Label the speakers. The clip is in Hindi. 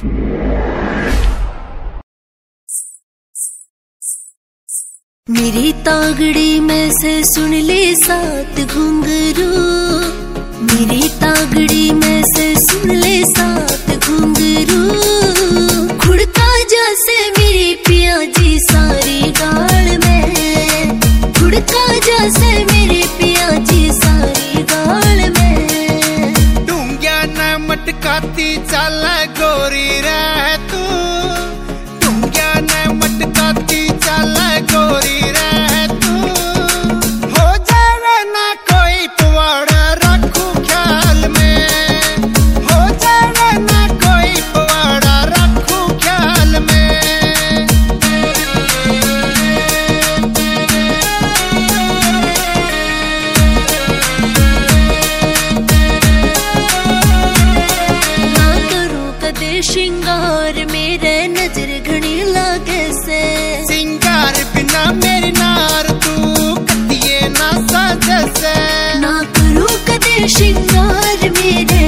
Speaker 1: मेरी तागड़ी में से सुन ले सात घुंघरू, मेरी तागड़ी में से सुन ले सात घुंघरू। खुड़का जैसे मेरी पिया जी सारी गाल में, खुड़का जैसे मेरी पिया जी सारी गाल में।
Speaker 2: डूंगिया न मटकाती चल गोरी रह तू, डूंगिया न मटकाती चल गोरी रह तू। हो जावे ना कोई पवाड़ा रखू ख्याल में, हो जावे ना कोई पवाड़ा रखू ख्याल में।
Speaker 1: ना करूं कदे श्रृंगार मेरे नजर घनी लागे से,
Speaker 2: सिंगार बिना मेरी नार तू कतिये ना साजे से।
Speaker 1: ना करूं कदे श्रृंगार मेरे